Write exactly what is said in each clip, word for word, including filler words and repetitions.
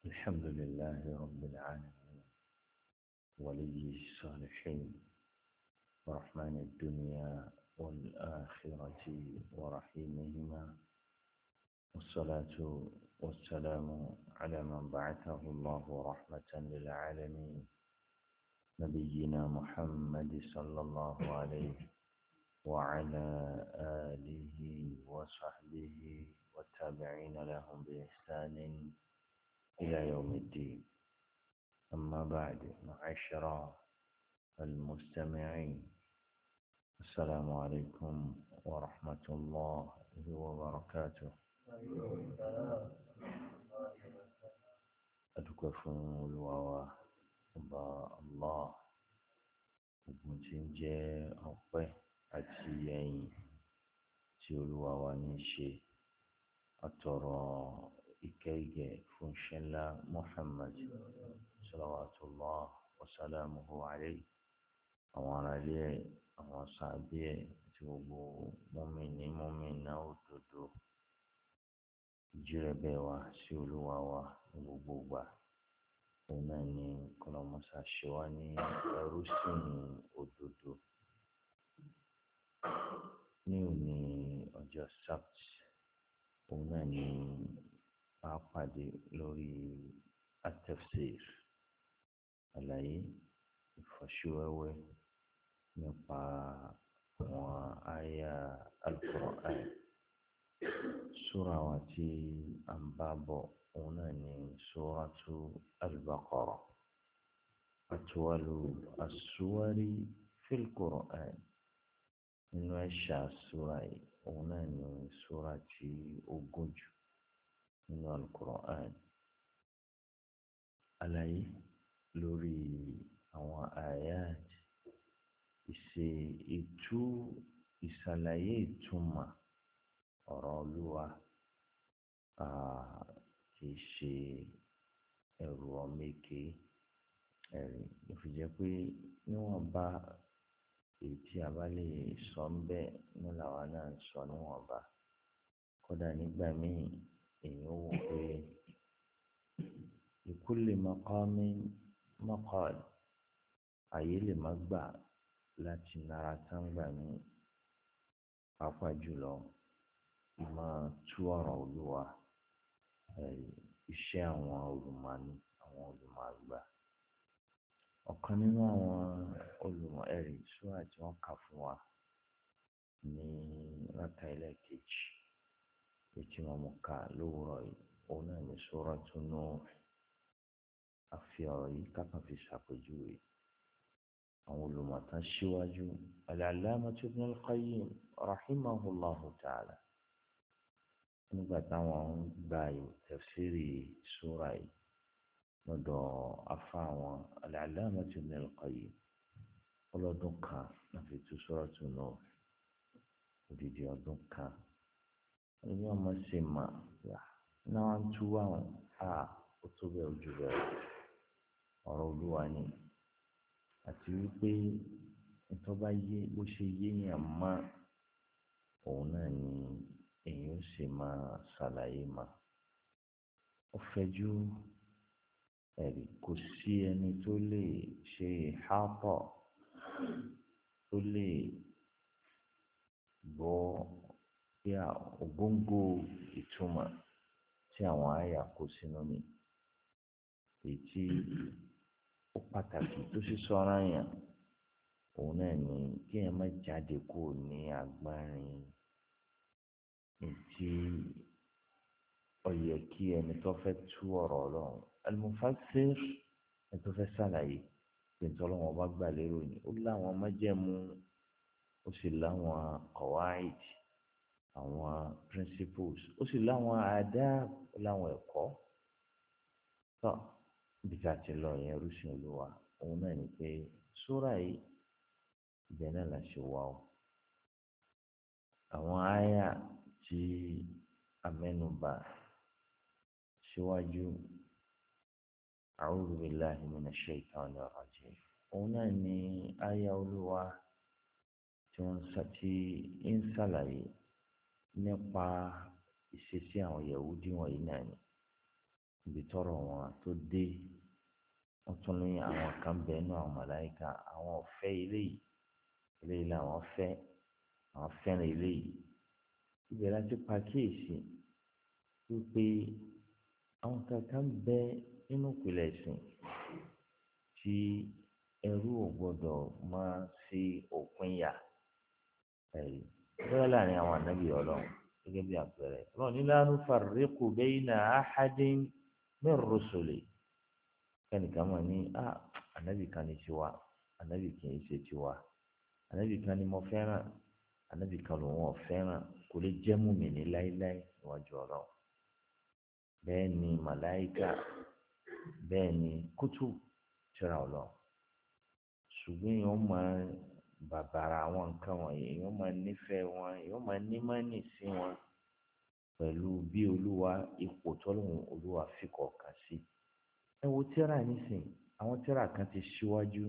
الحمد لله رب العالمين، ولي الصالحين، ورحمن الدنيا والآخرة ورحيمهما، والصلاة والسلام على من بعثه الله رحمة للعالمين، نبينا محمد صلى الله عليه وعلى آله وصحبه والتابعين لهم بإحسان إلى يوم الدين. أما بعد، معاشر المستمعين، السلام عليكم ورحمة الله وبركاته. أتكفون الواوا أبا الله ومتنجي أوبي أتيين تيولوا ونشي أترى إكيجي فنشلا محمد صلوات الله وسلامه عليه أولا لي أولا صعبي تيوبو مؤمني مؤمنا ودودو جربوا سيولوا وبوبا وناني كنا مساشواني رسمي ودودو نيوني أجا سبت وناني pàápàdé lórí at-tafsir àlàyé ìfọ́síwẹ́wẹ́ nípa àwọn àyà al-Qur'an. Súra wa tí a ń bá bọ̀ òun náà ni Suratu al-Baqarah, atwalu as-suwari fil Qur'an. Nínú ẹ̀ṣà súra yìí òun náà ni súra tí ó gùn jù nínú al-Qur'an. Àlàyé lórí àwọn ayat, ìṣe ìtú ìṣàlàyé ìtumọ̀ ọ̀rọ̀ Olúwa kìí ṣe ẹrù ọmọ èké ẹ̀rí. Ó fi jẹ́ pé níwọ̀nba èyí tí a bá lè sọ ń bẹ́ẹ̀ ní làwa náà ń sọ níwọ̀nba. Kódà nígbà míì èèyàn wò pé likulli maqamin maqal, àyè lè má gbà láti nara tán gbà mí, pàápàá jùlọ ìmọ̀ tú ọ̀rọ̀ Olúwa iṣẹ́ àwọn olùmọ̀ni, àwọn olùmọ̀ àgbà. Ọ̀kan nínú àwọn olùmọ̀ ẹ̀rí súrà tí wọ́n kà fún wa ní rákà ẹlẹ́ẹ̀kejì ètí wọn mú ká lówùrọ̀ yìí òun náà ní Suratu Nuh. Àfi ọ̀rọ̀ yìí kákan fi ṣàpèjúwe àwọn olùmọ̀ tán síwájú. Al-Allamah Ibn al-Qayyim rahimahullahu ta'ala, nígbà táwọn ń gba tafsiri súra yìí lọ́dọ̀ afá wọn Al-Allamah Ibn al-Qayyim, ọlọ́dún kan náà fi tú Suratu Nuh, odidi ọdún kan. Ẹni ọmọ ṣe mà náà ń tú àwọn a ó tó bẹ́ẹ̀ ojú bẹ́ẹ̀ ọ̀rọ̀ Olúwa ni, àti wípé nítorí bá yé bó ṣe yé yàn mọ́ òun náà ni èyí ó sì máa ṣàlàyé mà. Ó fẹ̀jú ẹ̀rí, kò sí ẹni tó lè ṣe ìhápọ̀ tó lè gbọ́ bí ògóńgó ìtumọ̀ tí àwọn àyà kó sínú mi. Èyí tí ó pàtàkì tó sì sọ́ra yàn òun náà ni kí ẹ má jáde kó ní agbárin tí ó yẹ kí ẹni tó fẹ́ tú ọ̀rọ̀ Ọlọ́run al-mufassir, ẹni tó fẹ́ ṣàlàyé pé Ọlọ́run bá gbà lérò ni ó láwọn májẹ̀mú, ó sì láwọn qawaid, àwọn principles, ó sì láwọn adab, ó láwọn ẹ̀kọ́. Tó bí ká ti lọ yẹn rúṣin Olúwa òun náà ni pé súrà yìí ibẹ̀ náà la ṣe wà o. Àwọn àyà tí a mẹ́nubà síwájú, a'udhu billahi minash shaitani rajim, òun náà ni àyà Olúwa tí wọ́n ti ń ṣàlàyé nípa ìṣesí àwọn Yahudi wọ̀nyí náà ni. ibi tọrọ wọn tó dé wọn tún ní àwọn kan bẹ́ẹ̀ nù àwọn màláíkà àwọn ọ̀fẹ́ eléyìí eléyìí làwọn fẹ́ àwọn fẹ́ràn eléyìí ibẹ̀ láti pàkíyèsí wípé àwọn kankan bẹ nínú ìpìlẹ̀ ẹ̀sìn tí ẹrú ò gbọdọ̀ máa ṣe òpin yà ẹ̀rí bẹ́ẹ̀ láàrin àwọn ànábì ọlọ́run gẹ́gẹ́ bí àpẹẹrẹ ọlọ́run ní la nufarriqu bayna ahadin min rusuli kẹ́nìkan mọ̀ ní à ànábì kan ní tiwa ànábì kì í ṣe tiwa ànábì kan ní mo fẹ́ràn ànábì kan lòun ò fẹ́ràn kò lè jẹ́ mùmínì láíláí níwájú ọlọ́run bẹ́ẹ̀ ni màláíkà bẹ́ẹ̀ ni kútù tírà ọlọ́run ṣùgbọ́n èèyàn máa bàbàrà àwọn nǹkan wọ̀nyí èèyàn máa nífẹ̀ẹ́ wọn èèyàn máa nímọ̀ọ́nì sí wọn pẹ̀lú bí olúwa ipò tọ́lọ́hún olúwa fi kọ̀ọ̀kan sí. ẹ wo tírà nísìn àwọn tírà kan ti ṣíwájú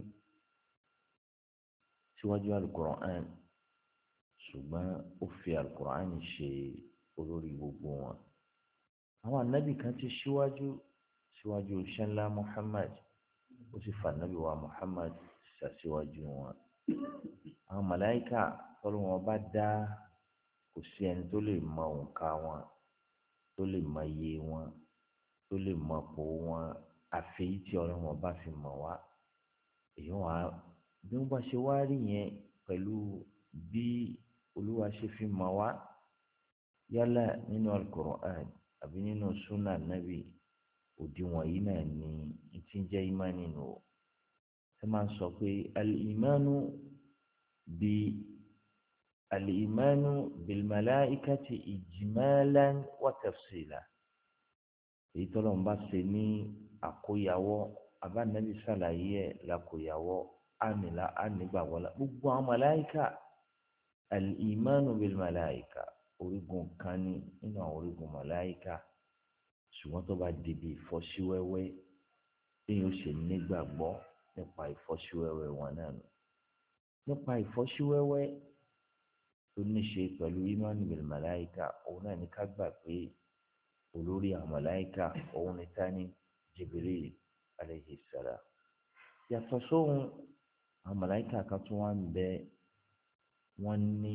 síwájú alukur'an ṣùgbọ́n ó fi alukur'an ṣe olórí gbogbo wọn. àwọn ànábì kan ti ṣíwájú síwájú ṣẹlá muhammad ó sì fa ànábì wa muhammad ṣàṣíwájú wọn. àwọn màláíkà tọ́lọ́ wọn bá dá kò sí ẹni tó lè mọ òǹkà wọn tó lè mọ iye wọn tó lè mọ pò wọn àfẹ́yí tí ọlọ́run wọn bá fi mọ̀ wá. èyí wọn á bí wọ́n bá ṣe wá rí yẹn pẹ̀lú bí olúwa ṣe fi mọ̀ wá yálà nínú alukur'an àbí nínú sunna nabi òdiwọ̀n yìí náà ni ìtí ń jẹ́ ìmánì nù o. ẹ máa ń sọ pé al-imanu bí al-imanu bil-malaikati ijmalan wa tafsila. èyí tọ́lọ́ ń bá ṣe ní àkóyawọ́ abánabi ṣàlàyé ẹ̀ lákòyawọ́ àmìlá ànígbàwọ́lá gbogbo àwọn màláìka al-imanu bil-malaika orígun kan ní nínú àwọn orígun màláìka ṣùgbọ́n tó bá débi ìfọ́síwẹ́wẹ́ èyí ó ṣe nígbàgbọ́ nípa ìfọ́síwẹ́wẹ́ wọn náà nù. nípa ìfọ́síwẹ́wẹ́ tó ní ṣe pẹ̀lú imanu bil malaika òun náà ní ká gbà pé olórí àwọn màláìka òun ní tání Jibril alayhi salam. yàtọ̀ sóhun àwọn màláìka kan tún wá ń bẹ wọ́n ní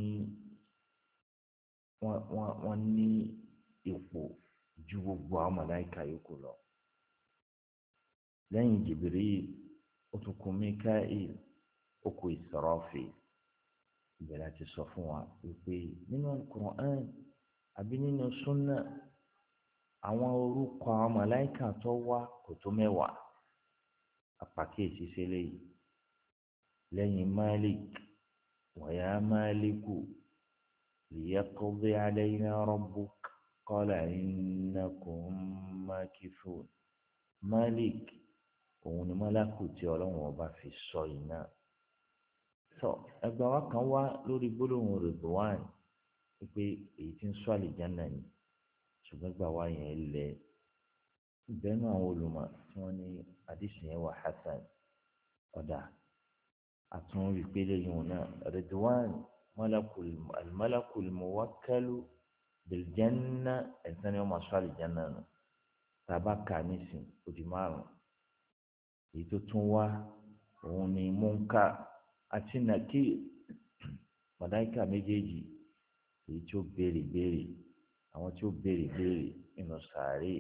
wọ́n wọ́n wọ́n ní ipò ju gbogbo àwọn màláìka yòókù lọ. lẹ́yìn Jibril ó tún kù Mikail ó kù Israfil. ìbẹ̀rẹ̀ àti sọ fún wa wípé nínú Al-Qur'an àbí nínú súnà àwọn orúkọ àwọn màláìka tó wá kò tó mẹ́wàá. àpàkíyèsí sílẹ̀ yìí lẹ́yìn Malik wa ya Maliku liyaqdi alayna rabbuk qala innakum makithun. Malik òun ni mọ́lákù tí ọlọ́run ọba fi sọ iná. sọ ẹgbẹ́ wa kan wá lórí gbólóhùn Ridwan wípé èyí tí ń sọ àlìjáná ni ṣùgbọ́n ẹgbẹ́ wa yẹn lẹ ìbẹ́nu àwọn olùmọ̀ tí wọ́n ní àdìsí yẹn wà hasan ọ̀dà àtún ìpele yìí wọn náà Ridwan al-malakul muwakkalu bil janna ẹ̀sán ni wọ́n máa sọ àlìjáná nù tàbá kà nísìn odi márùn èyí tó tún wá òun ni Munkar àti Nakir màláíkà méjèèjì èyí tí ó béèrè béèrè àwọn tí ó béèrè béèrè nínú sàárè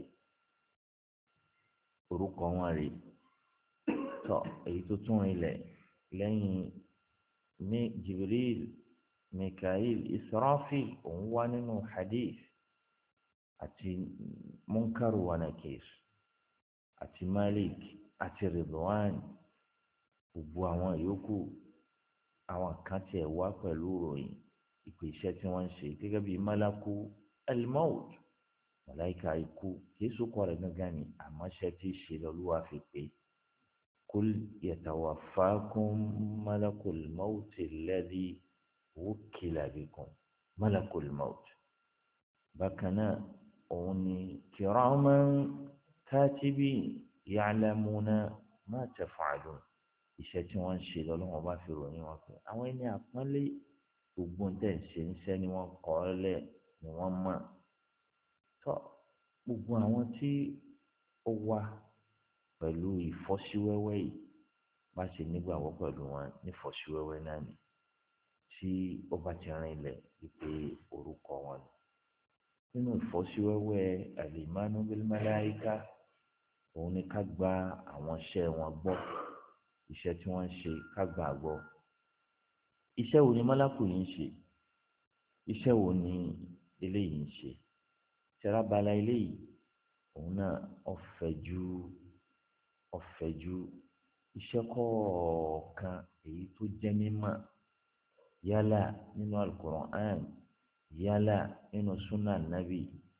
orúkọ wọn rè tọ èyí tó tún rinlẹ̀ lẹ́yìn ní Jibril Mikail Israfil òun wá nínú hadith àti Munkar wa Nakir àti Malik àti Ridwan gbogbo àwọn yòókù àwọn kan tiẹ̀ wá pẹ̀lú ròyìn ìpè iṣẹ́ tí wọ́n ń ṣe gẹ́gẹ́ bíi malaku al-maut màláìka ikú kìí sókọ rẹ̀ gángan ni àmọ́ ṣẹ́ tí ì ṣe lọ́lúwa fi pé kul yatawaffakum malakul maut alladhi wukkila bikum malakul maut. bákan náà òun ni kiraman katibin ya'lamuna ma taf'alun iṣẹ́ tí wọ́n ń ṣe lọ́lọ́wọ́ bá fi ròyìn wọn pé àwọn ẹni àpọ́nlé gbogbo ń tẹ̀ ṣe níṣẹ́ ni wọ́n kọ́ ọ́ lẹ̀ ni wọ́n mọ̀ tọ́ gbogbo àwọn tí ó wá pẹ̀lú ìfọ́síwẹ́wẹ́ yìí bá ṣe nígbàgbọ́ pẹ̀lú wọn nífọ́síwẹ́wẹ́ náà ni tí ó bá ti rìn ilẹ̀ wípé orúkọ wọn ni. Nínú ìfọ́síwẹ́wẹ́ al-imanu bil malaika òun ni ká gba àwọn iṣẹ́ wọn gbọ́, iṣẹ́ tí wọ́n ń ṣe ká gbà gbọ́. Iṣẹ́ wo ni málákù yìí ń ṣe? Iṣẹ́ wo ni eléyìí ń ṣe? Ṣẹlábala eléyìí òun náà ọ̀fẹ́jú ọ̀fẹ́jú iṣẹ́ kọ̀ọ̀kan èyí tó jẹ́ mímọ́ yálà nínú Al-Qur'an yálà nínú Sunnah Nabi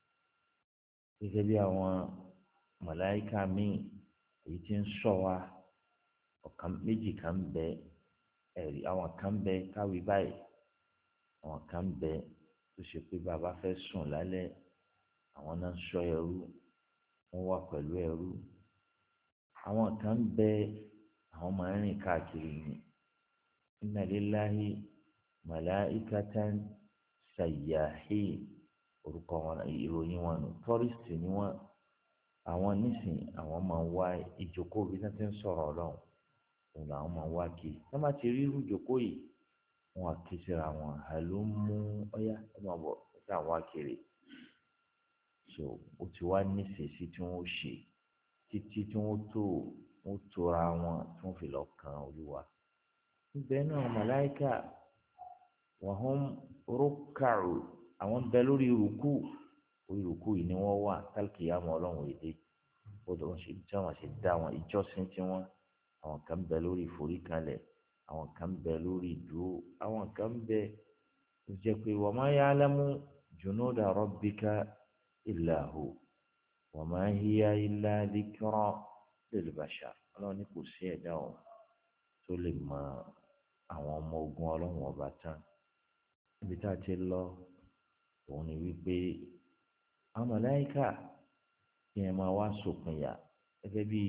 gẹ́gẹ́ bí àwọn màláíkà míì èyí tí ń ṣọ́ wa ọ̀kan méjì kan bẹ ẹ̀rí àwọn kan bẹ káwí báyìí àwọn kan bẹ tó ṣe pé bàbá fẹ́ sùn lálẹ́ àwọn náà ń ṣọ́ ẹrú wọ́n wà pẹ̀lú ẹrú àwọn kan bẹ àwọn máa ń rìn káàkiri ni inna lillahi malaikatan sayyahin orúkọ wọn ìròyìn wọn nù tọ́rìsì ni wọ́n àwọn nísìn àwọn máa ń wá ìjókòó bí wọ́n ti ń sọ̀rọ̀ ọlọ́run òun làwọn máa ń wá kí wọ́n bá ti rí irú ìjókòó yìí wọ́n á ké síra wọn àló mú ọyá ẹ máa bọ̀ ẹ sá wá kiri so ó ti wá nísinsìnyí tí wọ́n ṣe títí tí wọ́n tó wọ́n tóra wọn tí wọ́n fi lọ kan olúwa níbẹ̀ náà màláìkà wọ́n hàn rúkàrù àwọn bẹ lórí ìrùkù orí ìrùkù yìí ni wọ́n wà kálíkìyàmọ̀ ọlọ́run èdè bọ́dọ̀ wọn ṣe tí wọ́n ṣe dá wọn ìjọsìn tí wọ́n àwọn kan bẹ lórí ìforíkanlẹ̀ àwọn kan bẹ lórí ìdúró àwọn kan bẹ tó jẹ́ pé wa ma ya'lamu junuda rabbika illa hu wa ma hiya illa dhikra lil bashar ọlọ́run ní kò sí ẹ̀dá ọ̀ tó lè mọ àwọn ọmọ ogun ọlọ́run ọba tán níbi tá a ti lọ òun ni wípé àwọn màláíkà kí ẹ máa wá sòpin yà gẹ́gẹ́ bí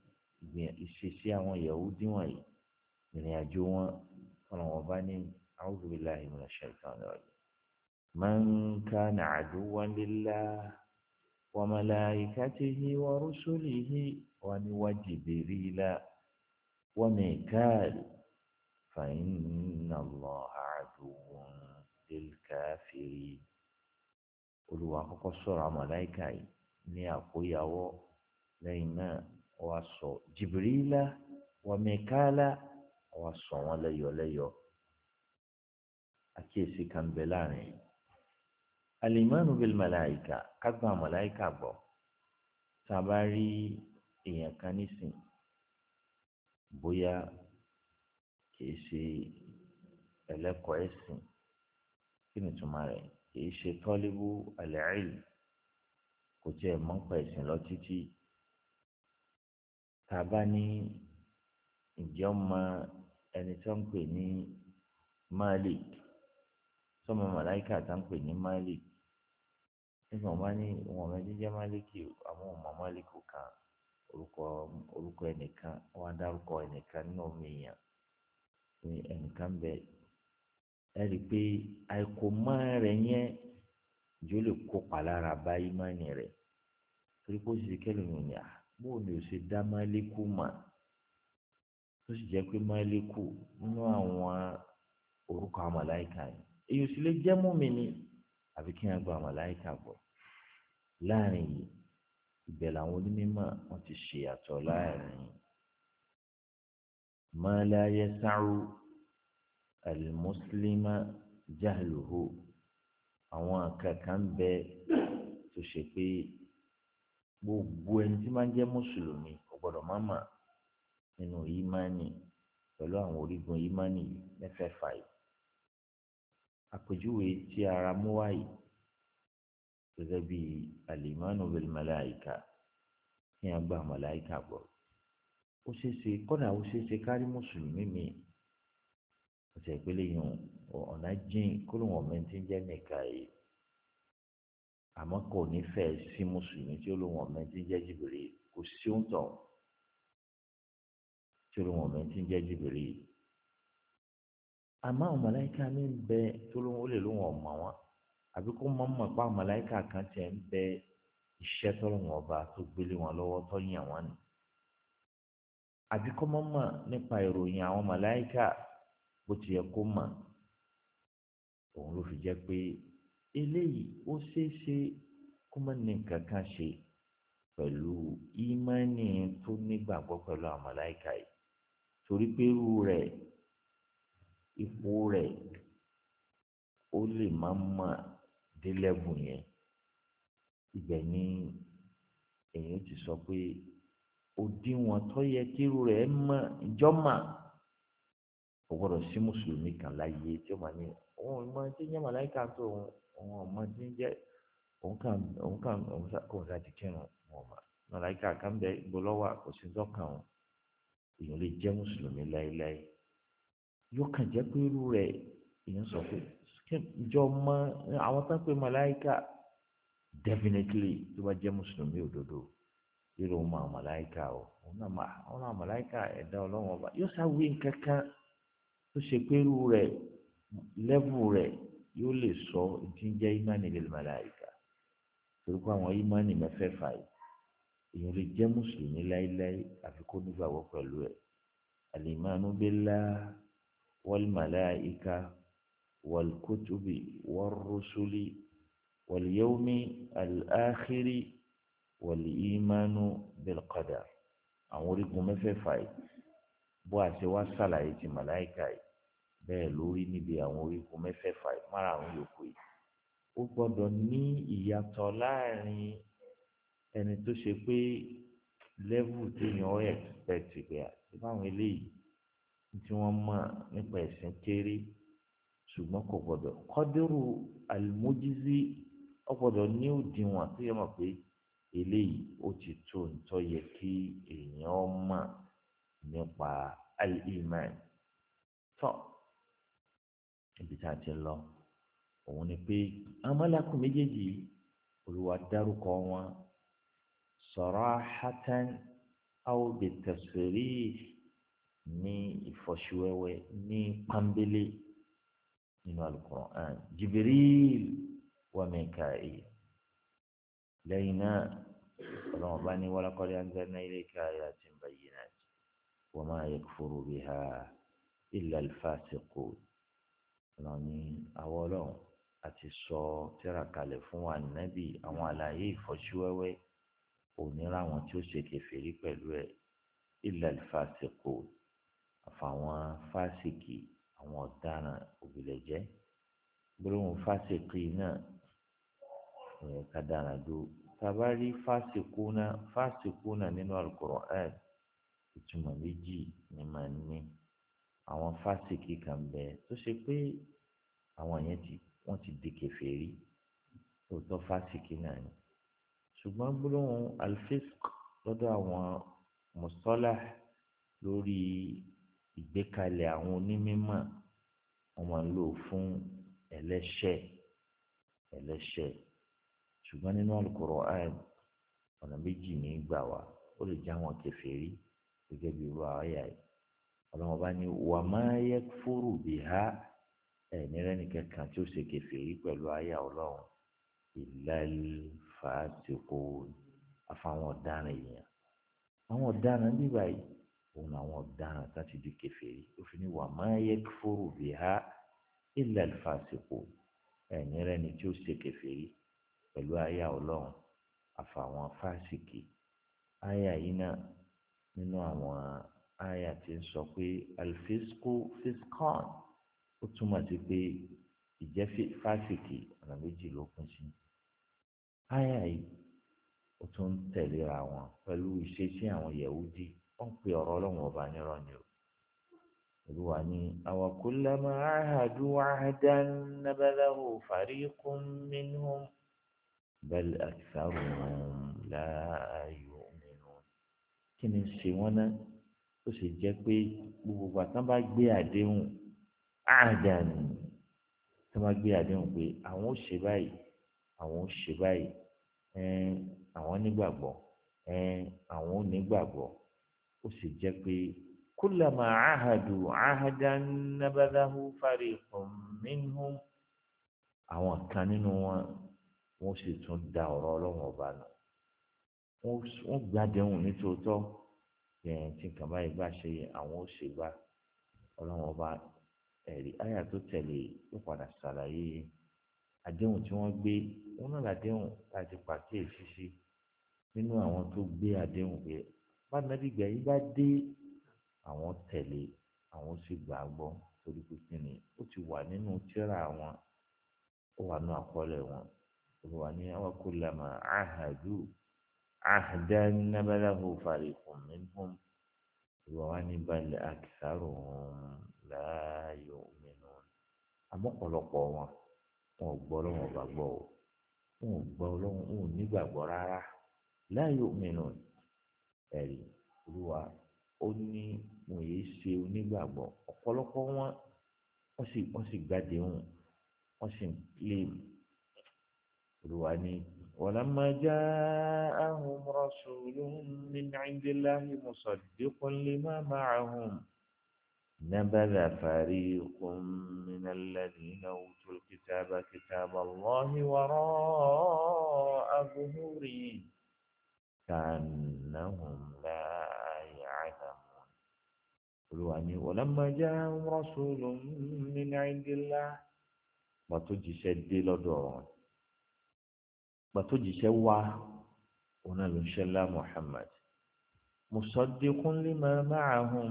ìṣesí àwọn Yahudi wọ̀nyí ìrìn àjò wọn ọ̀nà wọn bá ní a'udhu billahi minash shaitanir rajim man kana aduwwan lillahi wa malaikatihi wa rusulihi wa ni wa Jibrila wa Mikal fa inna Allaha aduwwun lil kafirin. Olúwa kọ́kọ́ sọ̀rọ̀ àwọn màláíkà yìí ní àkóyawọ́ lẹ́yìn náà wọ́n sọ Jibrila wa Mikala wọ́n sọ wọn lẹ́yọ̀lẹ́yọ̀ àkíyèsí kan bẹ láàrin al-imanu bil màláíkà kágbà màláíkà gbọ́ tá a bá rí èèyàn kan nísìn bóyá kìí ṣe ẹlẹ́kọ̀ọ́ ẹ̀sìn kí ni túmọ̀ rẹ̀ kìí ṣe tọ́lébù al-ilm kò tiẹ̀ mọ̀ nípa ẹ̀sìn lọ títí tá a bá ní ìjọ ọmọ ẹni tó ń pè ní Malik sọmọ màláíkà tó ń pè ní Malik nígbà wọn bá ní wọn ọmọ ẹni jẹ́ Maliki àwọn ọmọ Maliku kan orúkọ orúkọ ẹnìkan wọn á dárúkọ ẹnìkan nínú omi èèyàn ní ẹnìkan bẹ ẹ rí i pé àìkò mọ́ rẹ̀ yẹn yóò lè kópa lára bá ìmánì rẹ̀ torí kó sì kẹ́lẹ́ ní à bóun ni ò ṣe dá Máàlíkù mà tó sì jẹ́ pé Máàlíkù nínú àwọn orúkọ àwọn màláíkà yìí èyí ò sì lè jẹ́ mùmínì àbí kí wọ́n gba màláíkà gbọ́ láàrin yìí ibẹ̀ làwọn onímọ̀ wọn ti ṣe àtọ̀ láàrin ma la yasa'u al-muslima jahluhu àwọn kankan bẹ tó ṣe pé gbogbo ẹni tí máa ń jẹ́ mùsùlùmí kò gbọ́dọ̀ má mà nínú ìmánì pẹ̀lú àwọn orígun ìmánì mẹ́fẹ̀ẹ̀fà yìí àpèjúwe tí ara mú wáyé gẹ́gẹ́ bí al-imanu bil malaika kí wọ́n gba màláíkà gbọ́ ó ṣeéṣe kọ́dà ó ṣeéṣe kárí mùsùlùmí mi ó ṣe ìpele yìí ọ̀nà jìn kó ló wọn mẹ́tí ń jẹ́ nìkan yìí àmọ́ kò ní fẹ́ sí mùsùlùmí tí ó ló wọn mẹ́tí ń jẹ́ Jibril kò sí ohun tọ̀ tí ó ló wọn mẹ́tí ń jẹ́ Jibril àmọ́ àwọn màláíkà ní ń bẹ tó ló ó lè ló wọn mọ̀ wọn àbí kó mọ̀ mọ̀ pa àwọn màláíkà kan tiẹ̀ ń bẹ iṣẹ́ tọ́lọ́wọ́n ọba tó gbélé wọn lọ́wọ́ tó yàn wọ́n ni àbí kọ́ mọ́ mọ̀ nípa ìròyìn àwọn màláíkà bó ti yẹ kó mọ̀ òun ló fi jẹ́ pé eléyìí ó ṣeé ṣe kó má ní nǹkan kan ṣe pẹ̀lú ìmánì tó nígbàgbọ́ pẹ̀lú àwọn màláíkà yìí torí pé irú rẹ̀ ipò rẹ̀ ó lè má mọ̀ délẹ́bù yẹn ibẹ̀ ni èèyàn ti sọ pé òdiwọ̀n tó yẹ kí irú rẹ̀ mọ̀ ìjọ́mà kò gbọ́dọ̀ sí mùsùlùmí kan láyé tí ó máa ní òun ọmọ tí ń jẹ́ màláíkà tó òun òun ọmọ tí ń jẹ́ òun kàn òun kàn òun kò ń sáà ti kírun wọn mọ̀ màláíkà kan bẹ gbólọ́wà kò sí dọ́kàn òun èèyàn lè jẹ́ mùsùlùmí láéláé yóò kàn jẹ́ pé irú rẹ̀ èèyàn sọ pé ìjọ mọ àwọn tó ń pè màláíkà definitely tó bá jẹ́ mùsùlùmí òdodo irú ọmọ àwọn màláíkà o òun náà mà àwọn náà màláíkà ẹ̀dá ọlọ́run ọba yóò sáwé nǹkankan tó ṣe pé irú rẹ̀ lẹ́vù rẹ̀ yóò lè sọ ti ń jẹ́ ìmánì lil màláíkà torí pé àwọn ìmánì mẹ́fẹ̀ẹ̀fà yìí èèyàn lè jẹ́ mùsùlùmí láéláé àfi kó nígbàgbọ́ pẹ̀lú ẹ̀ al-imanu billah wal màláíkà wal kutubi war rusuli wal yawmi al-akhiri wal imanu bil qadar àwọn orígun mẹ́fẹ̀ẹ̀fà yìí bó a ṣe wá ṣàlàyé ti màláíkà yìí bẹ́ẹ̀ lórí níbi àwọn orígun mẹ́fẹ̀ẹ̀fà yìí márààrún yòókù yìí ó gbọ́dọ̀ ní ìyàtọ̀ láàrin ẹni tó ṣe pé lẹ́vù téèyàn ọ̀ ẹ̀xpẹ̀tì pé àti báwọn eléyìí tí wọ́n mọ̀ nípa ẹ̀sìn kéré ṣùgbọ́n kò gbọ́dọ̀ kọ́dírù àlùmójísí ó gbọ́dọ̀ ní òdiwọ̀n tó yẹ mọ̀ pé eléyìí ó ti tó ntọ́ yẹ kí èèyàn mọ̀ nípa al-iman tọ́ ibi tá a ti lọ òun ni pé amálàkùn méjèèjì Olúwa dárúkọ wọn sarahatan aw bitasrih ní ìfọ̀síwẹ́wẹ́ ní pọ́nbélé nínú al-Qur'an Jibril wa Mika'il lẹ́yìn náà ọlọ́run bá ní wa laqad anzalna ilayka ayatin bayyinatin wa ma yakfuru biha illa al-fasiqun ọlọ́run ní àwọn ọlọ́run àti sọ tírà kalẹ̀ fún wa nábì àwọn àlàyé ìfọ́síwẹ́wẹ́ òníra àwọn tí ó ṣe kèfèrí pẹ̀lú ẹ̀ illa al-fasiqun àfàwọn fásìkì àwọn ọ̀daràn òbílẹ̀jẹ́ gbólóhùn fásìkì náà ẹ̀ kádàrà dó tabari fásikúnà fásikúnà nínú al-Qur'an ìtumọ̀ méjì ni màá ní àwọn fásìkì kan bẹ tó ṣe pé àwọn yẹn ti wọ́n ti di kèfèrí lóòótọ́ fásìkì náà ni ṣùgbọ́n gbólóhùn al-fisq lọ́dọ̀ àwọn mustalah lórí ìgbékalẹ̀ àwọn onímọ̀ wọ́n máa ń lò fún ẹlẹ́ṣẹ̀ ẹlẹ́ṣẹ̀ ṣùgbọ́n nínú al-Qur'an ọ̀nà méjì ní gbà wá ó lè já wọn kèfèrí gẹ́gẹ́ bí irú àyà yìí ọlọ́run bá ní wa ma yakfuru biha ẹ̀ nírẹ́ nìkan kan tí ó ṣe kèfèrí pẹ̀lú àyà ọlọ́run illal fasiqun àfàwọn ọ̀daràn èèyàn àwọn ọ̀daràn bíbá yìí òun làwọn ọ̀daràn tá ti di kèfèrí ó fi ní wa ma yakfuru biha illal fasiqun ẹ̀ nírẹ́ ni tí ó ṣe kèfèrí pẹ̀lú àyà ọlọ́run àfàwọn fásìkì àyà yìí náà nínú àwọn àyà tí ń sọ pé alfisku fiskan ó túmọ̀ sí pé ìjẹ́ fásìkì ọ̀nà méjì ló kún sí àyà yìí ó tún ń tẹ̀léra wọn pẹ̀lú ìṣesí àwọn Yahudi wọ́n ń pe ọ̀rọ̀ ọlọ́run ọba nírọ̀ ni o olúwa ní awa kullama ahadu ahadan nabadahu fariqun minhum bal aktharuhum la yu'minun kí ni ṣe wọ́n náà ó sì jẹ́ pé gbogbo àtàn bá gbé àdéhùn àdán tí wọ́n bá gbé àdéhùn pé àwọn ò ṣe báyìí àwọn ò ṣe báyìí ẹn àwọn nígbàgbọ́ ẹn àwọn ò nígbàgbọ́ ó sì jẹ́ pé kullama ahadu ahadan nabadahu fariqun minhum àwọn kan nínú wọn wọ́n sì tún da ọ̀rọ̀ ọlọ́run ọba nù wọ́n gbàdéhùn nítòótọ́ yẹn tí nǹkan báyìí bá ṣe àwọn ó ṣe bá ọlọ́run ọba ẹ̀rí àyà tó tẹ̀lé ó padà ṣàlàyé àdéhùn tí wọ́n gbé wọn náà làdéhùn láti pàkíyèsí sí nínú àwọn tó gbé àdéhùn pé bá nàbìgbà yìí bá dé àwọn tẹ̀lé àwọn sì gbà á gbọ́ torí pé kí ni ó ti wà nínú tírà wọn ó wà nínú àkọọ́lẹ̀ wọn ó wà ní àwọn kullama ahadu ahdan nabalahu fariqun minhum ìwà wa ní bal aktharuhum la yu'minun àmọ́ ọ̀pọ̀lọpọ̀ wọn wọn ò gbọ́ lọ́wọ́ bá gbọ́ o wọn ò gbọ́ lọ́wọ́ wọn ò nígbàgbọ́ rárá la yu'minun ẹ̀rí olúwa ó ní wọn yìí ṣe onígbàgbọ́ ọ̀pọ̀lọpọ̀ wọn wọ́n sì wọ́n sì gbàdé wọn wọ́n sì ń lé olúwa ní walamma ja'ahum rasulun min 'indillahi musaddiqun lima ma'ahum nabadha fariqun minal ladhina utul kitaba kitaballahi wara'a zuhurihim ka'annahum la ya'lamun olúwa ní walamma ja'ahum rasulun min 'indillahi pàtó jíṣẹ́ dé lọ́dọ̀ wọn pàtó jíṣẹ́ wá òun náà ló ń ṣẹlá Muhammad musaddiqun lima ma'ahum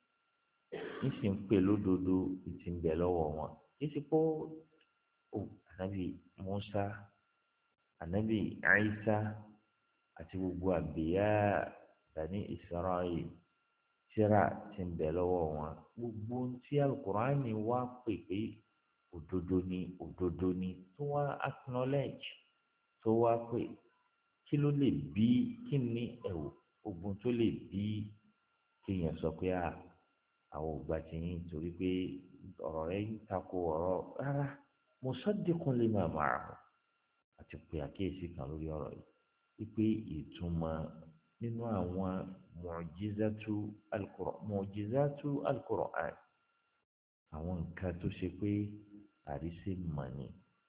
ń sì ń pè lódodo ìtì ń bẹ lọ́wọ́ wọn kì í sì pé ó ànábì Musa ànábì Isa àti gbogbo àbíyá Bani Israel tírà tí ń bẹ lọ́wọ́ wọn gbogbo tí alukur'ani wá pè pé òdodo ni òdodo ni tó wá acknowledge tó wá pé kí ló lè bí kí ni ẹ̀wò ogun tó lè bí kéèyàn sọ pé àwọn ògbà tí yín torí pé ọ̀rọ̀ rẹ̀ ń tako ọ̀rọ̀ rárá musaddiqun lima ma'ahum àti pé àkíyèsí kan lórí ọ̀rọ̀ yìí wípé ìtumọ̀ nínú àwọn mu'jizatu al-Qur'an mu'jizatu al-Qur'an àwọn nǹkan tó ṣe pé àríṣe mọ̀ ni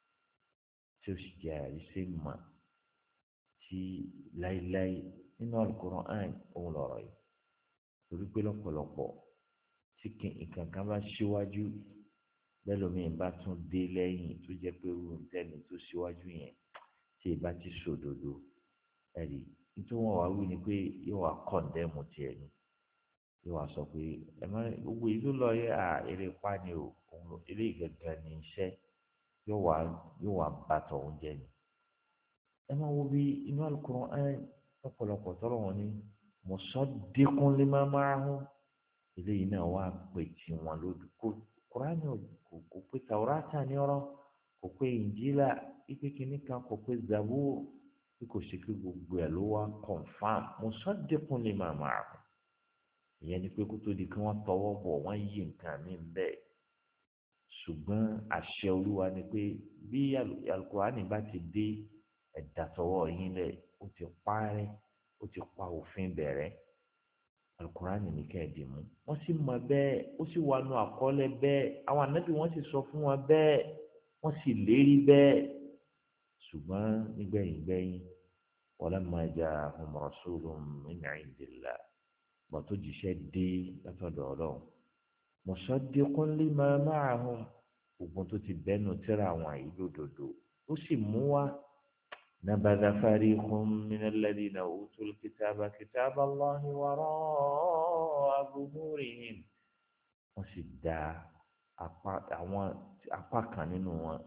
tí ó sì jẹ́ àríṣe mọ̀ tí láíláí nínú al-Qur'an òun lọ̀rọ̀ yìí torí pé lọ́pọ̀lọpọ̀ tí nǹkan kan bá ṣíwájú bẹ́ẹ̀ lómi bá tún dé lẹ́yìn tó jẹ́ pé irú tẹ́ni tó ṣíwájú yẹn tí ì bá ti sòdodo ẹ̀rí nítorí wọn wá wí ni pé yóò wá kọ̀ǹdẹ́mù tiẹ̀ ni yóò wá sọ pé ẹ má gbogbo ìlú lọ yẹ à eré pa ni o òun eré ìgangan ní iṣẹ́ yóò wá yóò wá bàtọ̀ oúnjẹ ni ẹ má wo bí inú Al-Qur'an lọ́pọ̀lọpọ̀ tọ́lọ̀ wọn ni musaddiqun lima ma'ahum eléyìí náà wá pè tí wọn lójú kó Kùránì kò kò pé Tàwrátà ní ọ̀rọ̀ kò pé Ìnjílà ipe kìíní kan kò pé Zabur bí kò ṣe pé gbogbo ẹ̀ ló wá confam musaddiqun lima ma'ahum ìyẹn ni pé kó tó di kí wọ́n tọwọ́ bọ̀ wọ́n yí nǹkan mi bẹ́ẹ̀ ṣùgbọ́n àṣẹ Olúwa ni pé bí Al-Kùránì bá ti dé ẹ̀dá tọwọ́ yín lẹ̀ ó ti parẹ́ ó ti pa òfin bẹ̀rẹ̀ Al-Kùránì ní kẹ́ẹ̀dì mú wọ́n sì mọ̀ bẹ́ẹ̀ ó sì wà nù àkọọ́lẹ̀ bẹ́ẹ̀ àwọn ànábì wọ́n sì sọ fún wọn bẹ́ẹ̀ wọ́n sì lérí bẹ́ẹ̀ ṣùgbọ́n nígbẹ̀yìn gbẹ̀yìn walamma ja'ahum rasulun min 'indillah gbàtó jíṣẹ́ dé látọ̀dọ̀ Ọlọ́run musaddiqun lima ma'ahum ogun tó ti bẹ́nu tírà àwọn àyè lódodo ó sì mú wá nabadha fariqun minal ladhina utul kitaba kitaballahi wara'a zuhurihim wọ́n sì dá apá àwọn apá kan nínú wọn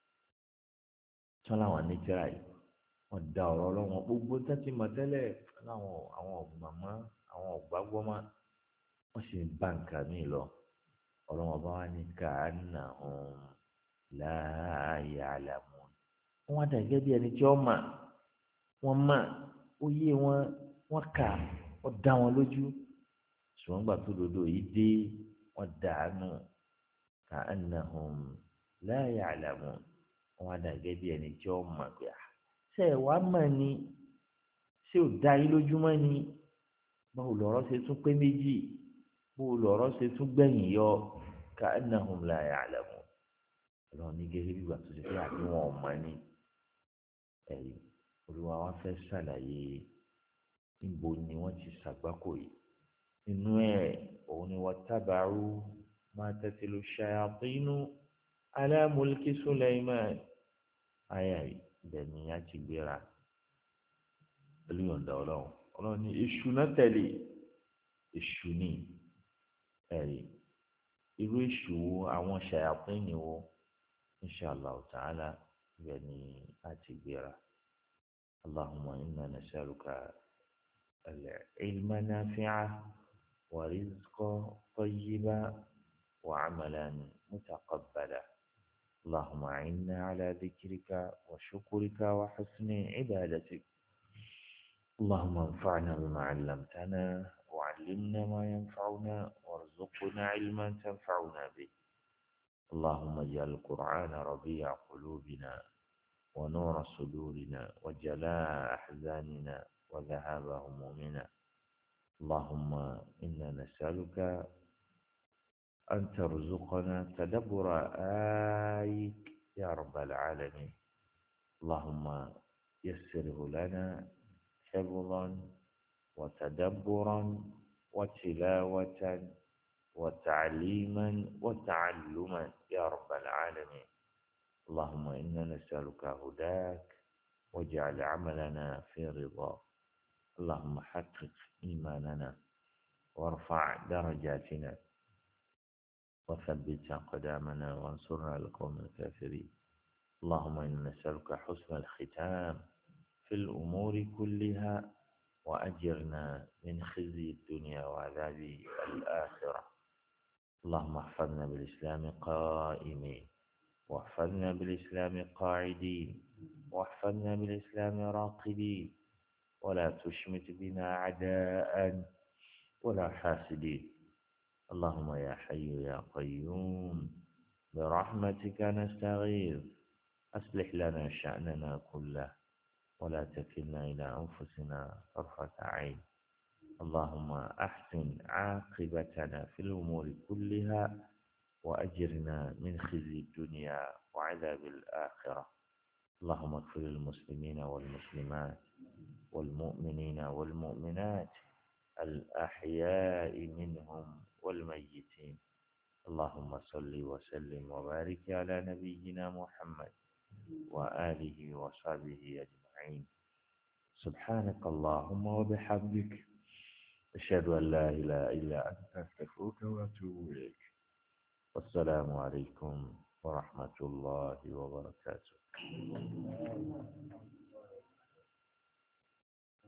tán láwọn ní tírà yìí wọ́n dá ọ̀rọ̀ Ọlọ́run gbogbo tá ti mọ̀ tẹ́lẹ̀ láwọn àwọn ọ̀gbọ̀nmá àwọn ọ̀gbágbọ́má wọ́n sì ń bá nǹkan míì lọ ọlọ́wọ́n bá wá ní ka'annahum la ya'lamun wọ́n wá dà gẹ́gẹ́ bí ẹni tí wọ́n mà wọ́n mà ó yé wọn wọ́n kà ó dá wọn lójú ṣùgbọ́n gbà tó dodo yìí dé wọ́n dànù ka'annahum la ya'lamun wọ́n wá dà gẹ́gẹ́ bí ẹni tí wọ́n mà pé à ṣe ẹ̀ wá mà ni ṣé ò dá yín lójúmọ́ ni báwo lọ̀rọ̀ ṣe tún pé méjì báwo lọ̀rọ̀ ṣe tún gbẹ̀yìn yọ ka'annahum la ya'lamun ọlọ́run ní gẹ́gẹ́ bí ìgbà tó ṣe pé àbí wọn ò mọ̀ ní ẹ̀rí olúwa wa fẹ́ ṣàlàyé níbo ni wọ́n ti ṣàgbákò yìí inú ẹ̀ òun ni wattaba'u ma tatlu shayatinu ala mulki Sulaiman àyà ibẹ̀ ni a ti gbéra pẹ̀lú yọ̀ǹda ọlọ́run ọlọ́run ní èṣù náà tẹ̀lé èṣù ní ẹ̀rí irú èṣù wo àwọn ṣàyàpín wo inshallah ta'ala ibẹ̀ ni a ti gbéra allahumma inna nas'aluka al-ilma nafi'a wa rizqan tayyiba wa 'amalan mutaqabbala allahumma a'inna 'ala dhikrika wa shukrika wa husni 'ibadatik اللهم انفعنا بما علمتنا وعلمنا ما ينفعنا وارزقنا علما تنفعنا به اللهم اجعل القرآن ربيع قلوبنا ونور صدورنا وجلاء أحزاننا وذهاب همومنا اللهم إنا نسألك أن ترزقنا تدبر آيك يا رب العالمين اللهم يسره لنا حفظا وتدبرا وتلاوة وتعليما وتعلما يا رب العالمين اللهم إنا نسألك هداك واجعل عملنا في رضاك اللهم حقق إيماننا وارفع درجاتنا وثبت أقدامنا وانصرنا على القوم الكافرين اللهم إنا نسألك حسن الختام في الأمور كلها وأجرنا من خزي الدنيا وعذاب الآخرة اللهم احفظنا بالإسلام قائمين واحفظنا بالإسلام قاعدين واحفظنا بالإسلام راقدين ولا تشمت بنا أعداء ولا حاسدين اللهم يا حي يا قيوم برحمتك نستغيث أصلح لنا شأننا كله ولا تكلنا إلى أنفسنا طرفة عين اللهم أحسن عاقبتنا في الأمور كلها وأجرنا من خزي الدنيا وعذاب الآخرة اللهم اغفر للمسلمين والمسلمات والمؤمنين والمؤمنات الأحياء منهم والميتين اللهم صل وسلم وبارك على نبينا محمد وآله وصحبه أجمعين سبحانك اللهم وبحمدك أشهد أن لا إله إلا أنت أستغفرك وأتوب إليك والسلام عليكم ورحمة الله وبركاته